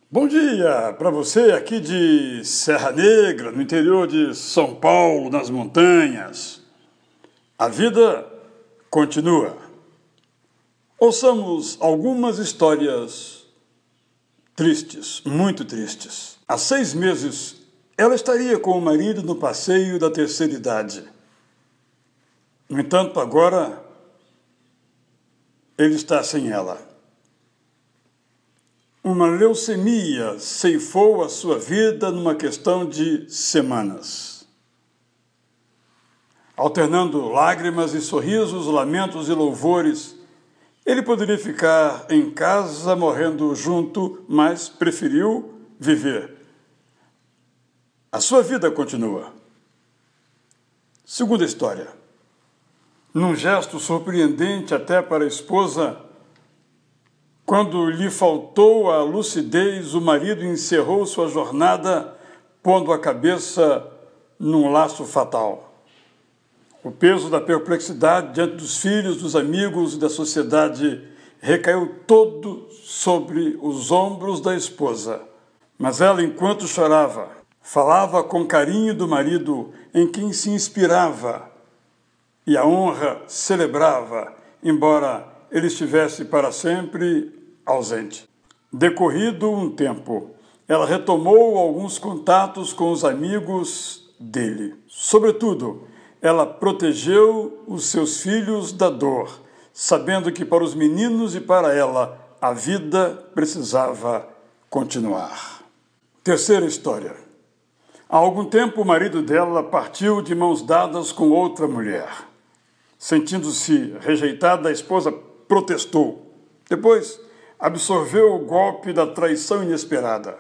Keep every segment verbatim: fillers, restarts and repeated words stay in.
Bom dia para você aqui de Serra Negra, no interior de São Paulo, nas montanhas. A vida continua. Ouçamos algumas histórias tristes, muito tristes. Há seis meses, ela estaria com o marido no passeio da terceira idade. No entanto, agora, ele está sem ela. Uma leucemia ceifou a sua vida numa questão de semanas. Alternando lágrimas e sorrisos, lamentos e louvores, ele poderia ficar em casa morrendo junto, mas preferiu viver. A sua vida continua. Segunda história. Num gesto surpreendente até para a esposa, quando lhe faltou a lucidez, o marido encerrou sua jornada, pondo a cabeça num laço fatal. O peso da perplexidade diante dos filhos, dos amigos e da sociedade recaiu todo sobre os ombros da esposa. Mas ela, enquanto chorava, falava com carinho do marido em quem se inspirava e a honra celebrava, embora ele estivesse para sempre ausente. Decorrido um tempo, ela retomou alguns contatos com os amigos dele. Sobretudo, ela protegeu os seus filhos da dor, sabendo que para os meninos e para ela a vida precisava continuar. Terceira história. Há algum tempo o marido dela partiu de mãos dadas com outra mulher. Sentindo-se rejeitada, a esposa protestou. Depois, absorveu o golpe da traição inesperada.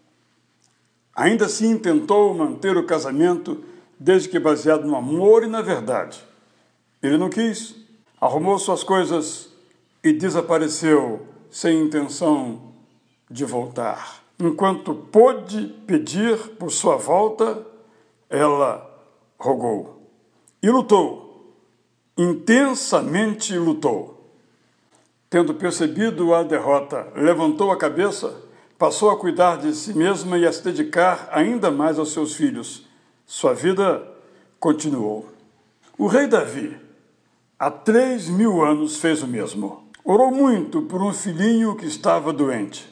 Ainda assim, tentou manter o casamento, desde que baseado no amor e na verdade. Ele não quis, arrumou suas coisas e desapareceu sem intenção de voltar. Enquanto pôde pedir por sua volta, ela rogou e lutou, intensamente lutou. Tendo percebido a derrota, levantou a cabeça, passou a cuidar de si mesma e a se dedicar ainda mais aos seus filhos. Sua vida continuou. O rei Davi, há três mil anos, fez o mesmo. Orou muito por um filhinho que estava doente.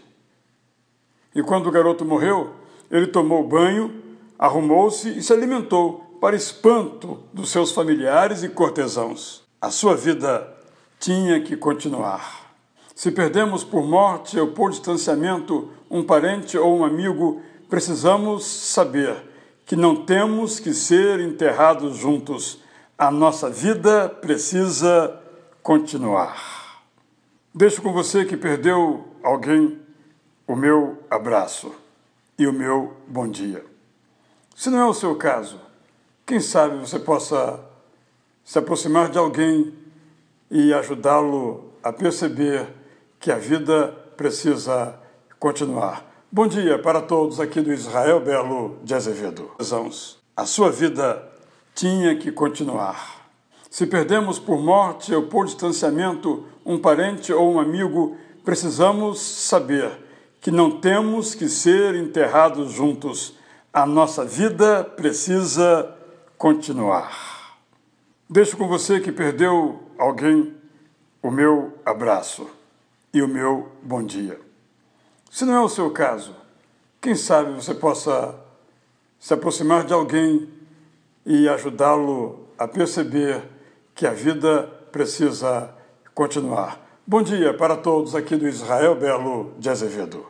E quando o garoto morreu, ele tomou banho, arrumou-se e se alimentou, para espanto dos seus familiares e cortesãos. A sua vida tinha que continuar. Se perdemos por morte ou por distanciamento um parente ou um amigo, precisamos saber que não temos que ser enterrados juntos. A nossa vida precisa continuar. Deixo com você que perdeu alguém o meu abraço e o meu bom dia. Se não é o seu caso, quem sabe você possa se aproximar de alguém e ajudá-lo a perceber que a vida precisa continuar. Bom dia para todos aqui do Israel Belo de Azevedo. A sua vida tinha que continuar. Se perdemos por morte ou por distanciamento um parente ou um amigo, precisamos saber que não temos que ser enterrados juntos. A nossa vida precisa continuar. Deixo com você que perdeu alguém o meu abraço e o meu bom dia. Se não é o seu caso, quem sabe você possa se aproximar de alguém e ajudá-lo a perceber que a vida precisa continuar. Bom dia para todos aqui do Israel Belo de Azevedo.